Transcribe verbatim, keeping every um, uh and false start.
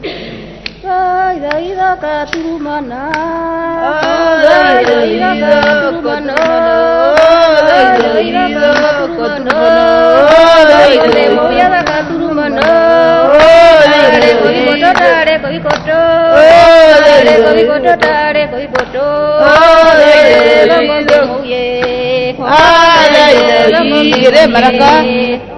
Ida katurumana, ida ida katurumana, ida ida katurumana, ida moya katurumana, ida koi koto tare koi koto, ida koi koto tare koi koto, ida moye, ida ida ida maraka.